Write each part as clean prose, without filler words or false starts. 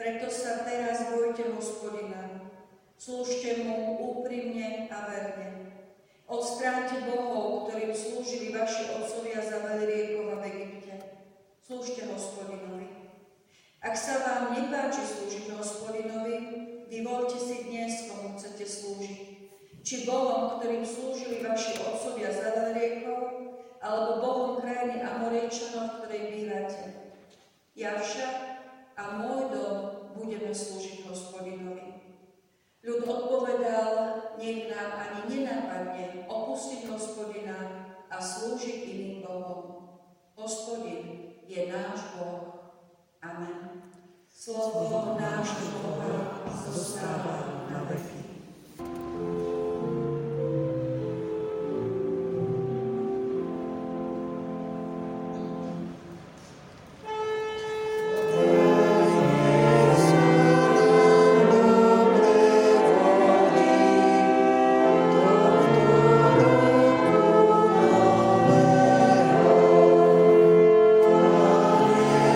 Preto sa teraz bojte Hospodina. Slúžte mu úprimne a verne. Odstráňte bohov, ktorým slúžili vaši otcovia za veľriekov v Egypte. Slúžte Hospodinovi. Ak sa vám nepáči slúžiť Hospodinovi, vyvoľte si dnes, komu chcete slúžiť. Či bohom, ktorým slúžili vaši otcovia za veľriekov, alebo bohom krajiny Amorejčanov, v ktorej bývate. Ja však a môj dom budeme slúžiť Hospodinovi. Ľud odpovedal, nech nám ani nenápadne opustiť Hospodina a slúžiť iným bohom. Hospodin je náš Boh. Amen. Slovo nášho Boha zostáva na veky.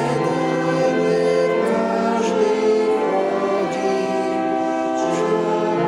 Thank you.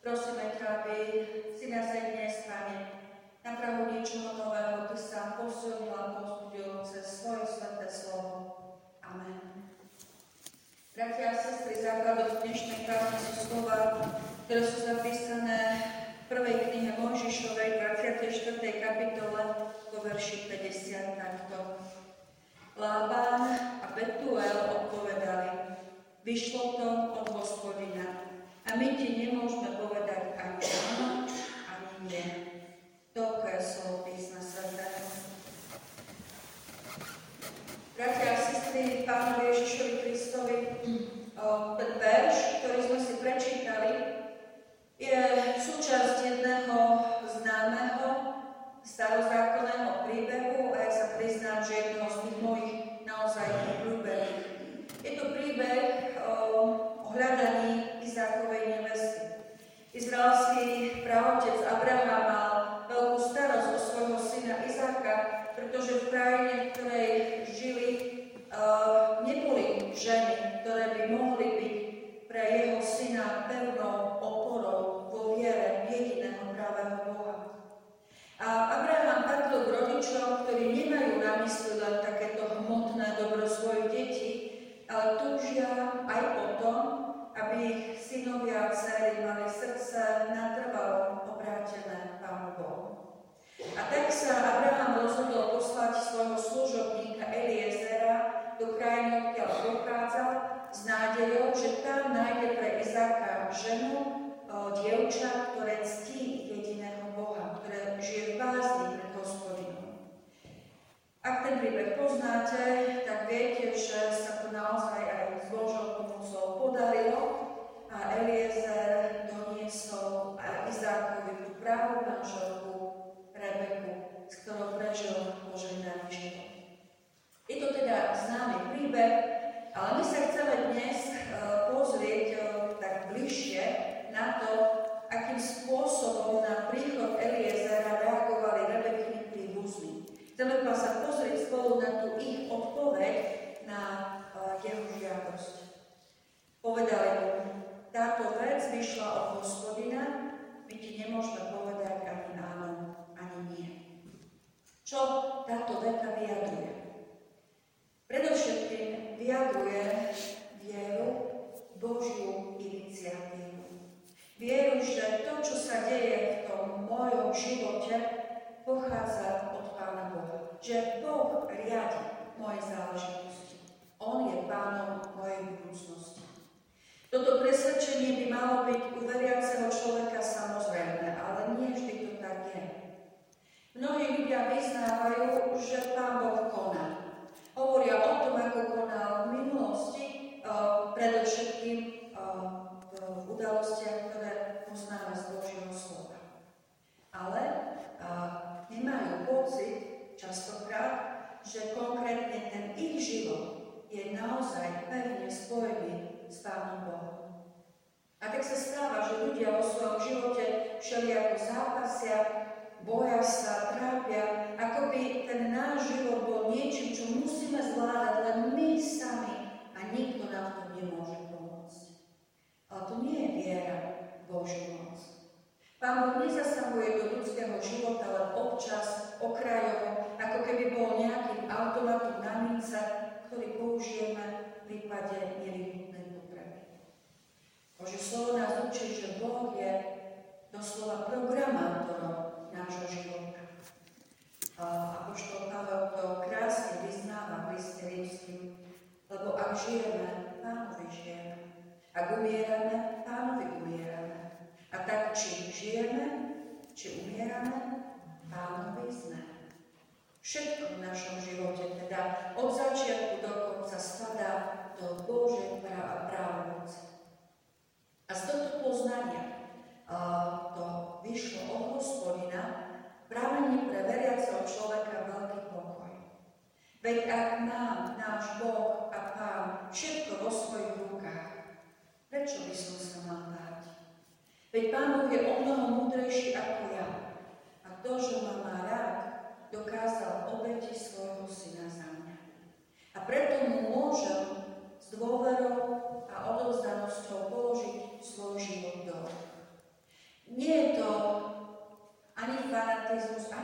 Prosíme ťa, aby si nás aj dnes, Pane, na prahu niečoho nového Ty sa posilnil a povzbudil cez svoje sväté slovo. Amen. Bratia a sestry, základom dnešnej kázne sú slova, ktoré sú zapísané v prvej knihe Mojžišovej, 24. kapitole, vo verši 50 takto. Lában a Betuel odpovedali: Vyšlo to od Hospodina a my ti nemôžeme povedať ani áno, ani nie. Toľko je slovo písma svätého. Bratia a sestry, Pánovi Ježišovi Kristovi, ten verš, ktorý sme si prečítali, je súčasť jedného známeho starozákonného príbehu a ja sa priznám, že jedného z tých mojich naozaj ľúbených. Je to príbeh o hľadaní Izákovej nevesty. Izraelský praotec Abraham mal veľkú starosť o svojho syna Izáka, pretože v krajine, v ktorej žili, neboli ženy, ktoré by mohli byť pre jeho syna pevnou oporou vo viere jediného pravého Boha. A Abraham patril k rodičom, ktorí nemajú na mysli len takéto hmotné dobro svojich detí, ale túžia aj po tom, aby ich synovia a dcery mali srdce natrvalo obrátené Pánu Bohu. A tak sa Abraham rozhodol poslať svojho služobníka Eliezera do krajiny, odkiaľ pochádzal, s nádejou, že tam nájde pre Izáka ženu, dievča, ktoré ctí jediného Boha, ktoré žije v bázni pred Hospodinom. Ak ten príbeh poznáte, tak viete, že sa to naozaj aj s Božou pomocou podarilo a Eliezer doniesol Izákovi tú pravú manželku Rebeku, s ktorou prežil požehnaný život. Je to teda známy príbeh, ale my sa chceme dnes pozrieť tak bližšie na to, akým spôsobom na príchod Eliezera reagovali Rebekiny príbuzní. Chceme sa pozrieť spolu na tú ich odpoveď na jeho žiadosť. Povedali mu: táto vec vyšla od Hospodina, my ti nemôžeme povedať ani áno, ani nie. Čo táto veta vyjadruje? Predovšetkým vyjadruje vieru, Božiu iniciatívu. Vieru, že to, čo sa deje v tom mojom živote, pochádza od Pána Boha. Že Boh riadi moje záležitosti. On je pánom mojej budúcnosti. Toto presvedčenie by malo byť u veriaceho človeka samozrejme, ale nie vždy to tak je. Mnohí ľudia vyznávajú, že Pán Boh koná. Hovoria o tom, ako konal v minulosti, predovšetkým v udalostiach, ktoré poznáme z Božieho slova. Ale nemajú pocit častokrát, že konkrétne ten ich život je naozaj pevne spojený s Pánom Bohom. A tak sa stáva, že ľudia vo svojom živote všelijako zápasia, boja sa, trápia, ako by ten náš život bol niečím, čo musíme zvládať len my sami a nikto nám to nemôže pomôcť. Ale to nie je viera v Božiu moc. Pán Boh nezasahuje do ľudského života len občas, okrajovo, ako keby bol nejakým automatom na mince, ktorý použijeme v prípade nevyhnutnej potreby. Božie slovo nás učí, že Boh je doslova programátorom nášho života. Apoštol Pavel to krásne vyznáva v liste Rímskym, lebo ak žijeme, Pánovi žijeme. Ak umierame, Pánovi umierame. A tak, či žijeme, či umierame, Pánovi sme. Všetko v našom živote, teda od začiatku do konca, spadá do Božej právomoci. A z tohto poznania to vyšlo od Hospodina, pramení pre veriaceho človeka veľký pokoj. Veď ak mám náš Boh a Pán všetko vo svojich rukách, prečo by som sa mal báť? Veď Pán Boh je o mnoho múdrejší ako ja. A to, že ma má rád, dokázal obeti svojho syna za mňa. A preto mu môžem s dôverou a odovzdanosťou položiť svoj život do rúk.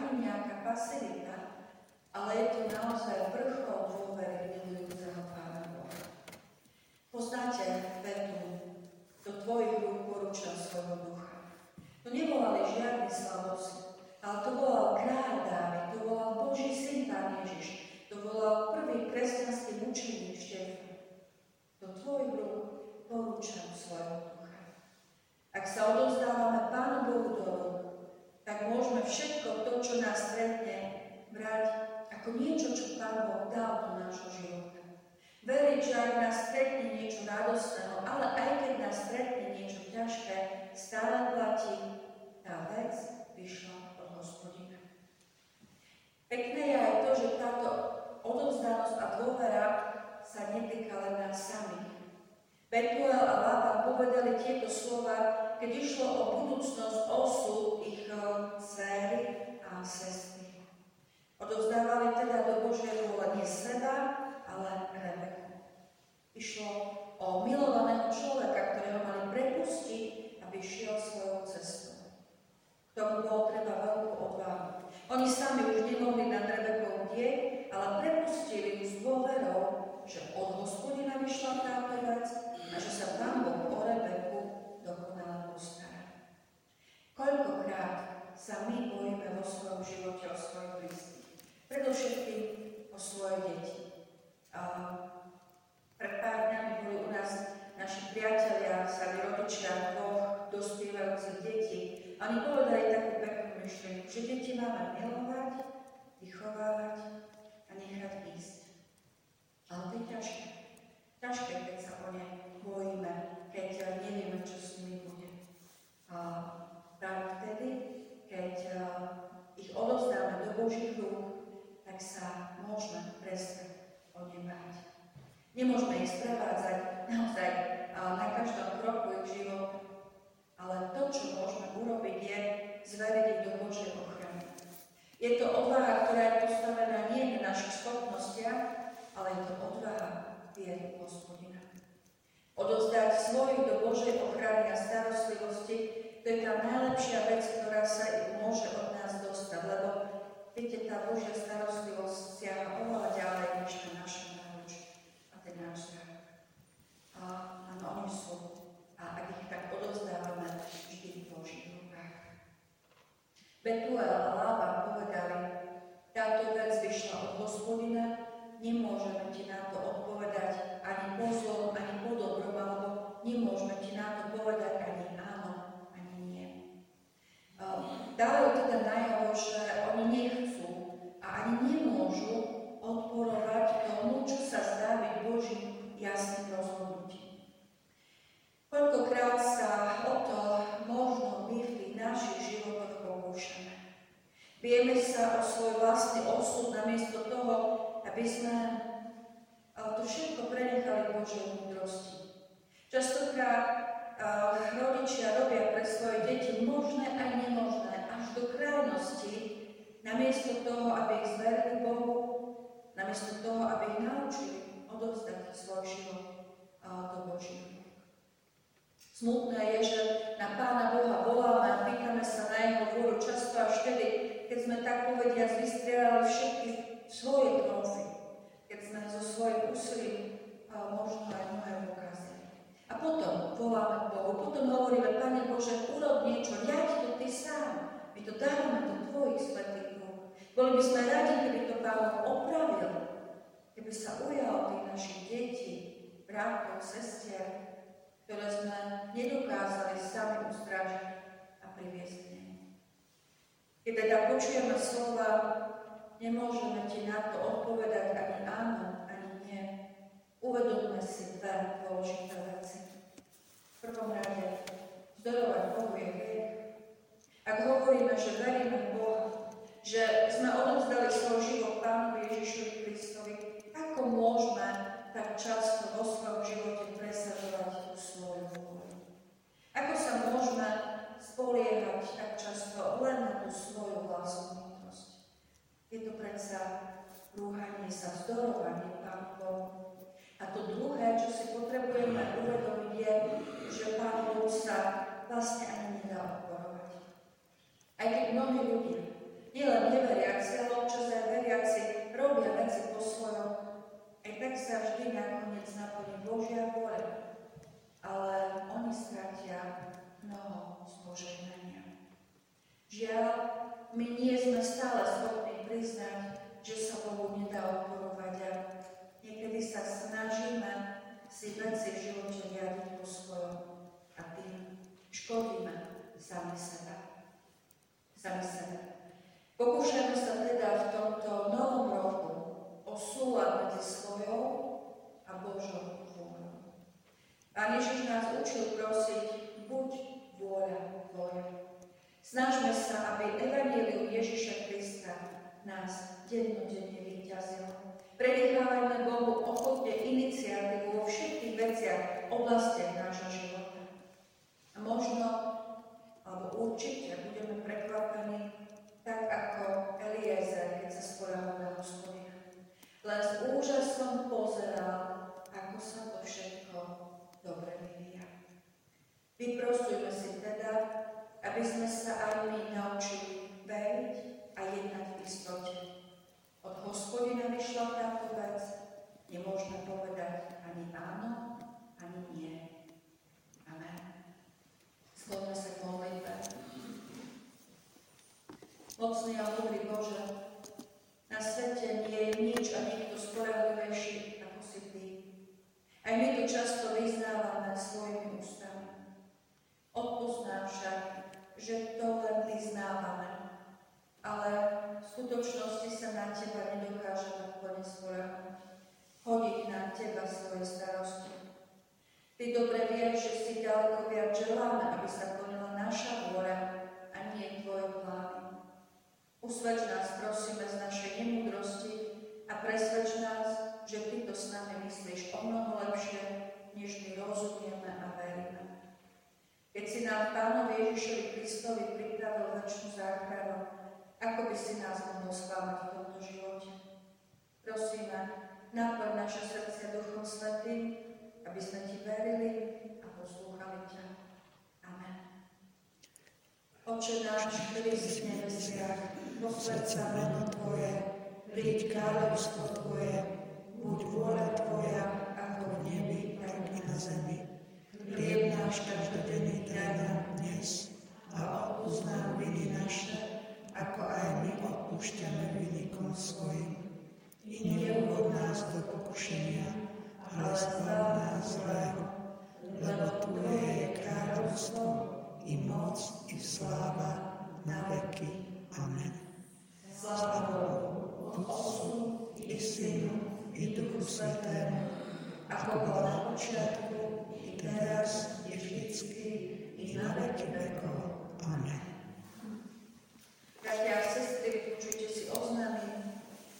ani nejaká pasivita, ale je to naozaj vrchol dôvery milujúceho Pána Boha. Poznáte vetu, do tvojich rúk porúčam svojho ducha. To nevolali žiadni slabosy, ale to volal kráľ Dávid, to volal Boží syn Pán Ježiš, to volal prvý kresťanský mučeník Štefan. Do tvojich rúk porúčam svojho ducha. Ak sa odovzdávame Pánu Bohu do rúk, tak môžeme všetko to, čo nás stretne, brať ako niečo, čo Pán Boh dal do nášho života. Veriť, že ak nás stretne niečo radostného, ale aj keď nás stretne niečo ťažké, stále platí, tá vec vyšla od Hospodina. Pekné je aj to, že táto odovzdanosť a dôvera sa netýka len nás samých. Betuel a Laban povedali tieto slova, keď išlo o budúcnosť, osud ich dcéry a sestry. Odovzdávali teda do Božej vôle nie seba, ale Rebeku. Išlo o milovaného človeka, ktorého mali prepustiť, aby šiel svojou cestou. K tomu bolo treba veľkú odvahu. Oni sami už nemohli nad Rebekou bdieť, ale prepustili ju s dôverou, že od Hospodina vyšla táto vec a že sa Pán Boh o Rebeku dokonale postará. Koľkokrát sa my bojíme vo svojom živote o svojich blízkych, predovšetkým o svoje deti. Pred pár dňami boli u nás naši priatelia, sami rodičia dvoch dospievajúcich detí. Oni povedali takú peknú myšlienku, že deti máme milovať, vychovávať a nechať ísť. Ale to je ťažké. Ťažké, keď sa o ne bojíme, keď nevieme, čo s nimi bude. A práve vtedy, keď ich odovzdáme do Božích rúk, tak sa môžeme prestať o ne báť. Nemôžeme ich sprevádzať naozaj na každom kroku ich života. Ale to, čo môžeme urobiť, je zveriť ich do Božej ochrany. Je to odvaha, ktorá je postavená nie na našich schopnostiach, ale je to odvaha viery Hospodina. Odovzdať svojich do Božej ochrany a starostlivosti, to je tá najlepšia vec, ktorá sa môže od nás dostať, lebo viete, tá Božia starostlivosť siaha oveľa ďalej než na naše náruč a ten náš zrak. A oni sú. A ak ich tak odovzdávame, vždy v Božích rukách. Betuel a Laban povedali, táto vec vyšla od Hospodina, nemôžeme ti na to odpovedať ani po zlom, ani po dobrom, alebo nemôžeme ti na to povedať ani áno, ani nie. Dávajú teda najavo, že oni nechcú a ani nemôžu odporovať tomu, čo sa zdá byť Božím jasným rozhodnutím. Koľkokrát sa o to možno my v tých našich životoch pokúšame. Vieme sa o svoj vlastný osud namiesto toho, aby sme to všetko prenechali Božej múdrosti. Častokrát rodičia robia pre svoje deti možné aj nemožné, až do krajnosti, namiesto toho, aby ich zverili Bohu, namiesto toho, aby ich naučili odovzdať svoj život do Božích rúk. Smutné je, že na Pána Boha voláme a pýtame sa na jeho vôľu často až vtedy, keď sme tak povediac vystrieľali všetky svoje trofy, keď sme zo svojich úsilí možno aj mnohé ukázali. A potom voláme k Bohu, potom hovoríme, Pane Bože, urob niečo, riaď to Ty sám. My to dávame do Tvojich svätých rúk. Boli by sme radi, keby to Pán opravil, keby sa ujal tých našich detí, bratov, sestier, ktoré sme nedokázali sami ustrážiť a priviesť k nemu. Keď teda počujeme slova, nemôžeme ti na to odpovedať ani áno, ani nie. Uvedomme si dve dôležité veci. V prvom rade, vzdorovať Bohu je hriech. Ak hovoríme, že veríme v Boha, že sme odovzdali svoj život Pánovi Ježišovi Kristovi, ako môžeme tak často vo svojom živote presadzovať tú svoju vôľu? Ako sa môžeme spoliehať tak často len na tú svoju vlastnú múdrosť? Je to predsa rúhanie sa, vzdorovanie Pánu Bohu. A to druhé, čo si potrebujeme uvedomiť, je, že Pánu Bohu sa vlastne ani nedá odporovať. Aj keď mnohí ľudia Nielen neveriaci, ale občas aj veriaci robia veci po svojom. Aj tak sa vždy nakoniec naplní Božia vôľa. Ale oni stratia mnoho z požehnania. Žiaľ, my nie sme stále schopní priznať, že sa Bohu nedá odporovať a niekedy sa snažíme si veci v živote riadiť po svojom a tým škodíme sami sebe. Pokúšajme sa teda v tomto novom roku o súlad medzi svojou a Božou vôľou. Pán Ježiš nás učil prosiť, buď vôľa tvoja. Snažme sa, aby evanjelium Ježiša Krista nás dennodenne vyťazilo. Prenechávajme Bohu ochotne iniciatívu vo všetkých veciach, oblastiach nášho života. A možno, alebo určite budeme prekvapení, tak ako Eliezer, keď sa spoľahol na Hospodina. Len s úžasom pozeral, ako sa to všetko dobre vyvíja. Vyprosujme si teda, aby sme sa aj my naučili veriť a jednať v istote. Od Hospodina vyšla táto vec, nemôžeme povedať ani áno, ani nie. Amen. Skloňme sa k modlitbe. Mocný a múdry Bože, na svete nie je nič a nikto spoľahlivejší ako si Ty. Aj my to často vyznávame svojimi ústami. Odpusť nám však, že to len vyznávame, ale v skutočnosti sa na Teba nedokážeme plne spoľahnúť. Hodiť na Teba svoje starosti. Ty dobre vieš, že si ďaleko viac želáme, aby sa plnila naša vôľa a nie Tvoje plány. Usvedč nás, prosíme, z našej nemúdrosti a presvedč nás, že Ty to s nami myslíš o mnoho lepšie, než my rozumieme a veríme. Keď si nám Pánovi Ježišovi Kristovi pripravil večnú záchranu, ako by si nás mohol sklamať v tomto živote? Prosíme, naplň naše srdcia Duchom Svätým, aby sme Ti verili a poslúchali ťa. Amen. Oče náš, ktorý si v nebesiach, posväť sa meno Tvoje, príď kráľovstvo Tvoje, buď vôľa Tvoja, ako v nebi, tak i na zemi. Chlieb náš každodenný daj nám dnes a odpusť nám viny naše, ako aj my odpúšťame vinníkom svojim. I neuvod nás do pokušenia, ale zbav nás zlého, lebo Tvoje je kráľovstvo, i moc, i sláva na veky. Amen. Sláva Bohu, Otcu, i Synu, i Duchu Svätému, ako bolo na počiatku, i teraz, i vždycky, i na veky vekov. Amen. Bratia a sestry, vypočujte si oznámy.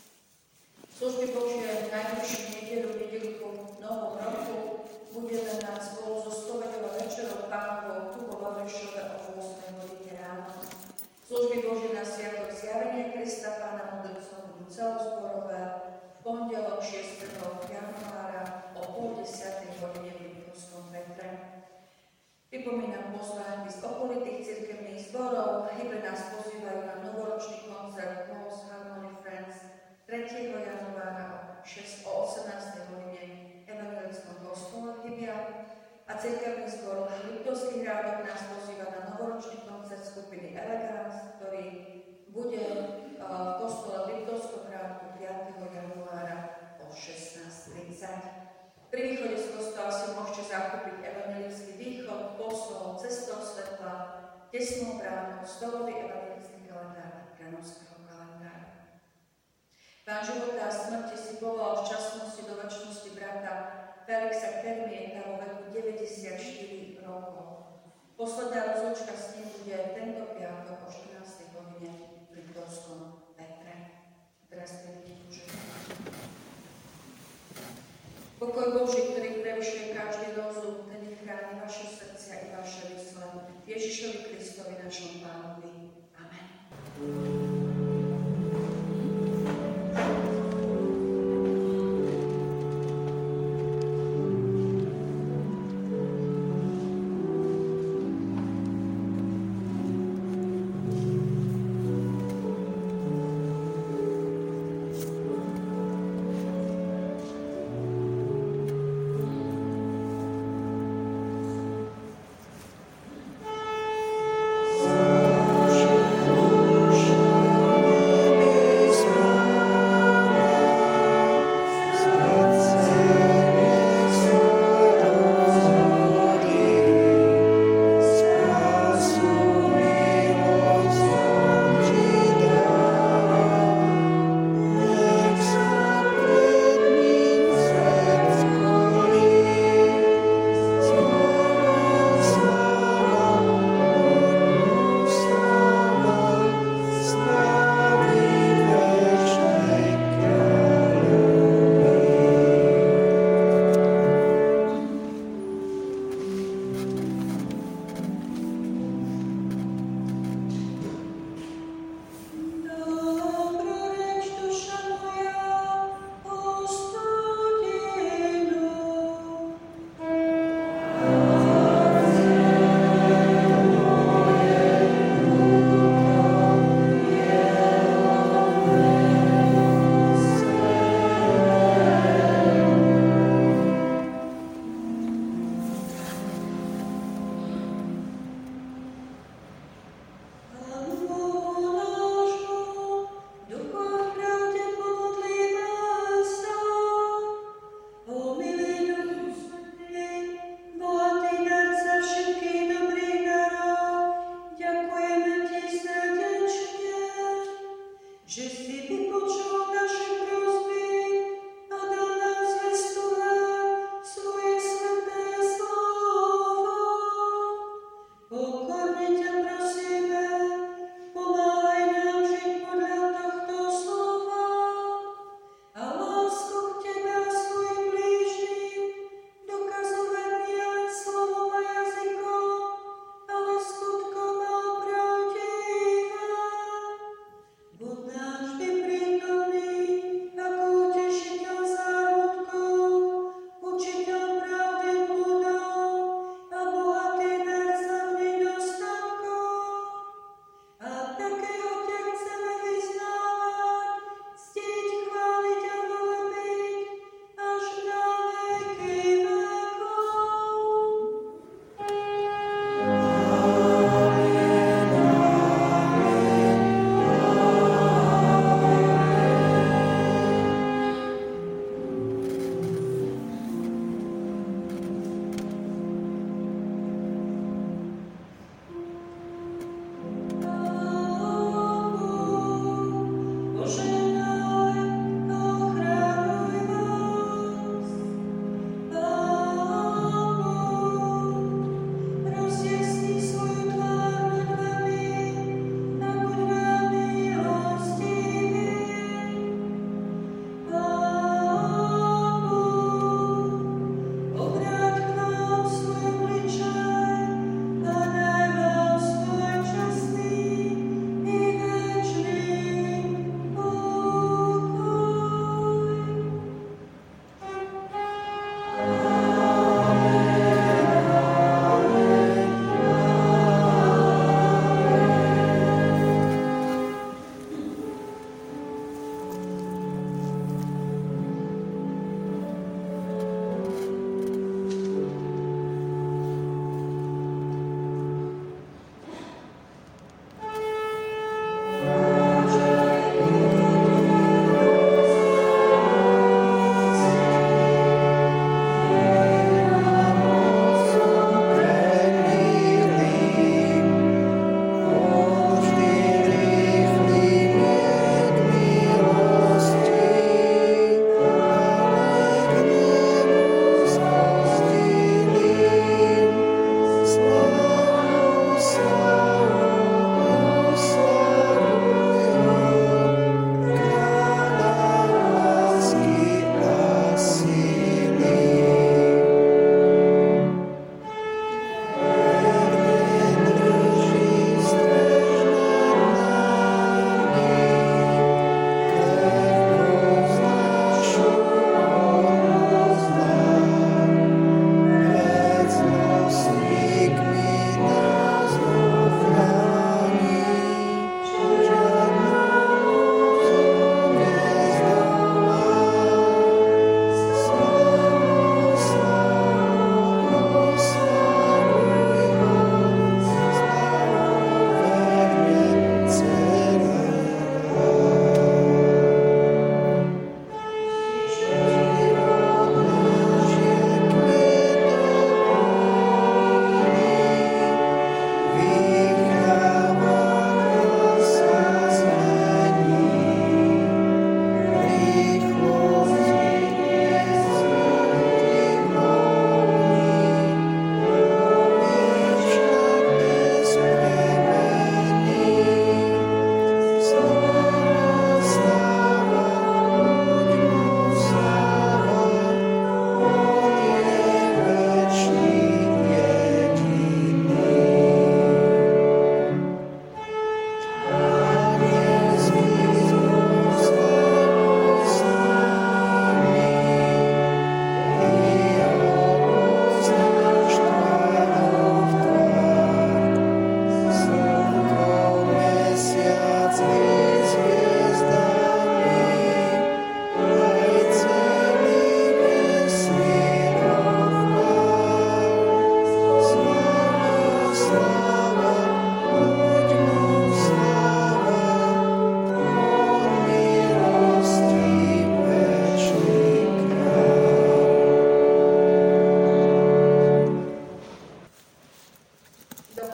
Služby Božie v najbližšiu nedeľu Novom roku budeme mať spolu so spoveďou a večerou Pánovou tu po Babrešove o 8 hodine ráno. Služby Božie na sviatok Zjavenia Krista Pána Mudrcov budú celozborové v pondelok 6. januára o 9:30 hodine v Liptovskom Petre. Pripomínam pozvánky z okolitých cirkevných zborov, Hybre nás pozývajú na novoročný koncert Most Harmony Friends 3. januára o 18. hodine v evangelickom kostole Hybia a cirkevný zbor Liptovských Hrádok nás pozýva na novoročný koncert skupiny Elegance, ktorý bude v kostole Liptovskom Hrádku 5. januára o 16:30. Pri východe z kostola si môžete zakúpiť evangelický východ, posol, cestou svetla, tesnou bránou, stolový evangelický kalendár Granovského kalendára. Pán života a smrti si povolal v časnosti do večnosti brata Felixa Termieta vo veku 94 rokov. Posledná rozlúčka s ním bude tento piatok o 14. hodine v Liptovskom Petre. Teraz príjmite požehnanie. Pokoj Boží, ktorý prevyšuje každý rozum, ten chráni vaše srdcia i vaše mysle. Ježišovi Kristovi, našom Pánovi. Amen.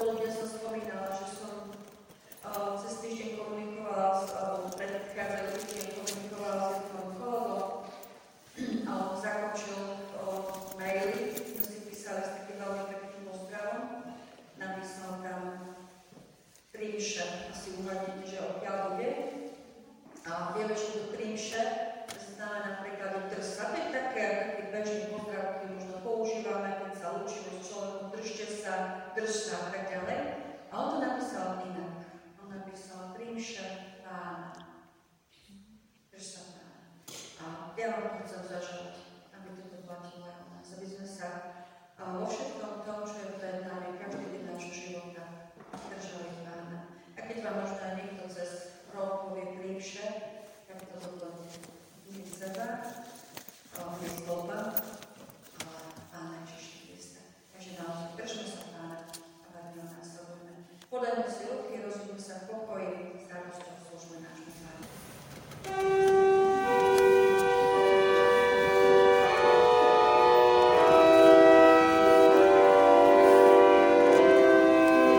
dopoludne som spomínala, že som cez týždeň komunikovala, alebo predchádzajúci týždeň komunikovala s jedným kolegom, zakončil maily, sme si písali s takým veľmi pekným pozdravom, napísal tam 3 mše, asi uvadíte, že odkiaľ bude. A vieme, že to 3 mše znamená napríklad do Trsta. To je taký bežný pozdrav, ktorý možno používame, keď sa učíme s človekom, držte sa, drž sa a tak ďalej. A on to napísal inak. On napísal 3 mše Pána. Drž sa Pána. A ja vám to chcem zažať, aby toto platilo aj o nás, aby sme sa vo všetkom tom, čo je pred nami, každý deň nášho života, držali Pána. A keď vám možno aj niekto cez rok povie 3 mše, tak to doplňte. Nie seba, nie zloba, ale Pána Ježiša Krista. Takže naozaj držme sa Pána a veríme a následujeme. Podajme si ruky, rozumíme sa v pokoji,